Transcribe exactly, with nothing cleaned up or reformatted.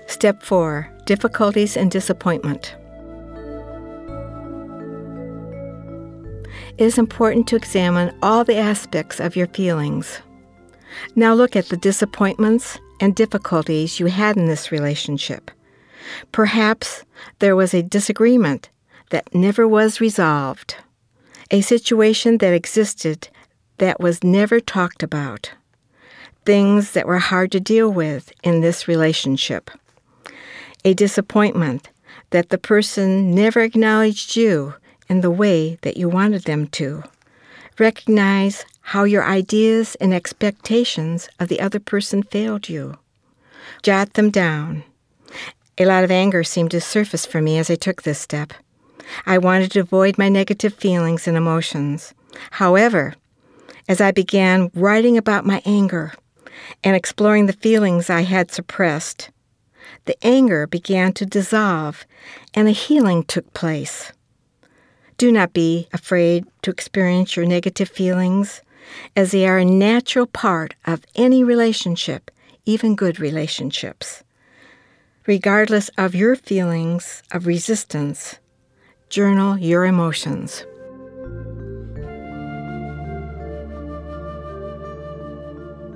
Step four, difficulties and disappointment. It is important to examine all the aspects of your feelings. Now look at the disappointments and difficulties you had in this relationship. Perhaps there was a disagreement that never was resolved, a situation that existed that was never talked about, things that were hard to deal with in this relationship, a disappointment that the person never acknowledged you in the way that you wanted them to. Recognize how your ideas and expectations of the other person failed you. Jot them down. A lot of anger seemed to surface for me as I took this step. I wanted to avoid my negative feelings and emotions. However, as I began writing about my anger and exploring the feelings I had suppressed, the anger began to dissolve and a healing took place. Do not be afraid to experience your negative feelings, as they are a natural part of any relationship, even good relationships. Regardless of your feelings of resistance, journal your emotions.